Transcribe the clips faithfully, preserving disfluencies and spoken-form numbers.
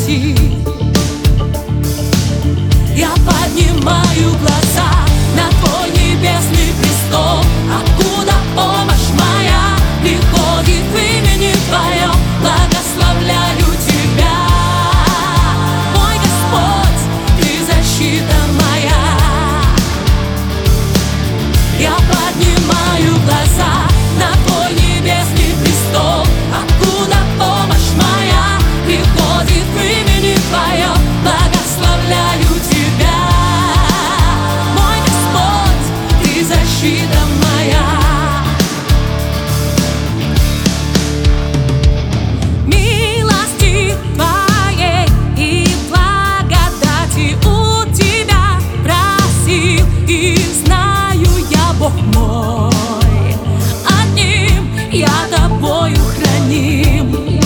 защитит. Я поднимаю глаза на твой небесный престол, откуда помощь моя приходит в имени Твоем. Благословляю Тебя, мой Господь, Ты защита моя. Я поднимаю глаза на Твой небесный престол, откуда помощь моя приходит в имени Твоем. Благословляю Тебя, мой Господь, Ты защита моя. Милости Твоей и благодати у Тебя просил, и знаю я, Бог мой, одним я Тобою храним.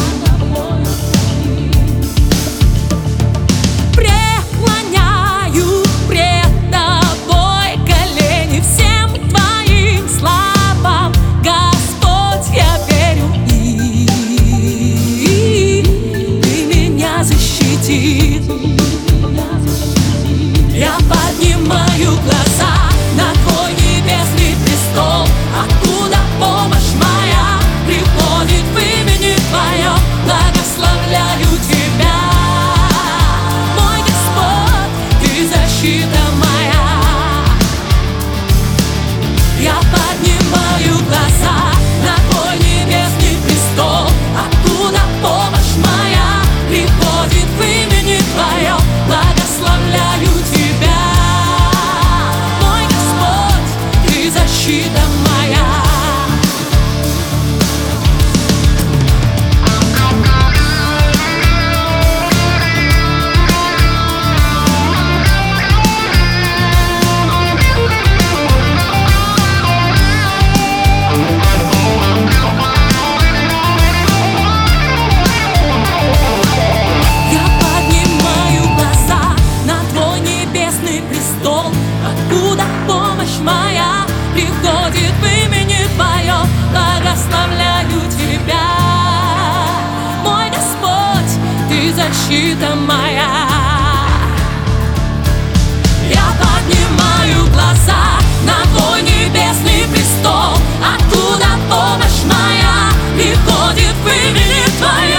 Преклоняю пред Тобой колени всем Твоим словам, Господь, я верю, и Ты меня защитит. Я поднимаю глаза на Твой небесный престол, откуда помощь моя приходит в имени Твоем. Благословляю Тебя, мой Господь, Ты защита моя. Я поднимаю глаза на Твой небесный престол, откуда помощь моя приходит в имени Твоем. Благословляю Тебя, мой Господь, Ты защита моя. Я поднимаю глаза на Твой небесный престол, откуда помощь моя приходит в имени Твоем. Благословляю Тебя, мой Господь, Ты защита моя. Я поднимаю глаза на Твой небесный престол, откуда помощь моя приходит в имени Твоем.